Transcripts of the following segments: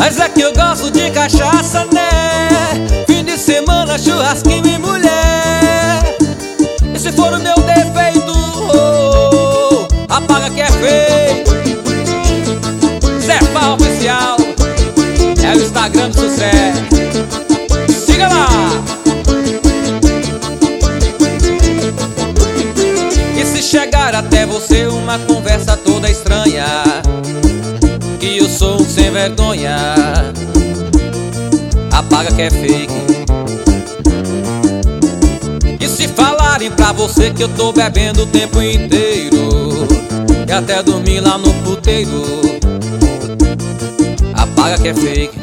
Mas é que eu gosto de cachaça, né? Fim de semana, churrasquinho e mulher. E se for o meu defeito, apaga que é feio. Zé Fá Oficial é o Instagram do sucesso. Siga lá! E se chegar até você uma conversa toda estranha, que eu sou um sem vergonha, apaga que é fake. E se falarem pra você que eu tô bebendo o tempo inteiro e até dormir lá no puteiro, apaga que é fake.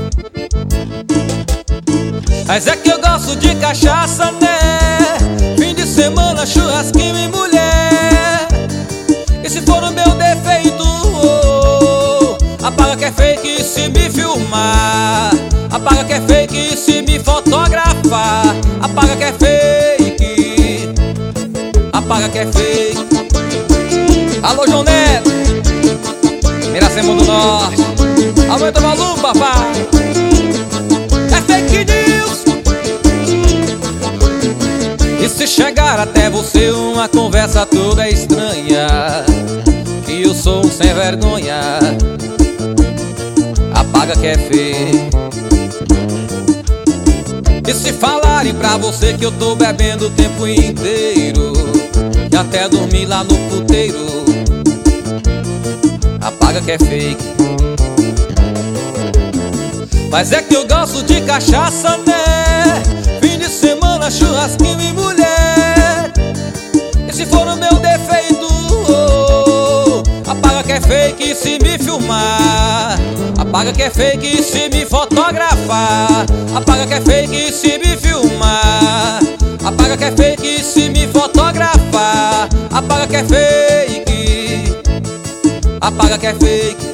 Mas é que eu gosto de cachaça, né? Fim de semana, churrasquinho e mulher. E se for o meu defeito, apaga que é fake. E se me filmar, apaga que é fake. E se me fotografar, apaga que é fake. Apaga que é fake. Alô, João Neto, Miracema do Norte, aumenta o volume, papai. É fake news. E se chegar até você uma conversa toda estranha, que eu sou um sem vergonha, apaga que é feio. E se falarem pra você que eu tô bebendo o tempo inteiro e até dormir lá no puteiro, apaga que é fake. Mas é que eu gosto de cachaça, né? Fim de semana, churrasquinho e mulher. E se for o meu defeito, apaga que é fake. E se me filmar, apaga que é fake. E se me fotografar, apaga que é fake. E se me filmar, apaga que é fake. E se me fotografar, apaga que é fake. Apaga que é fake.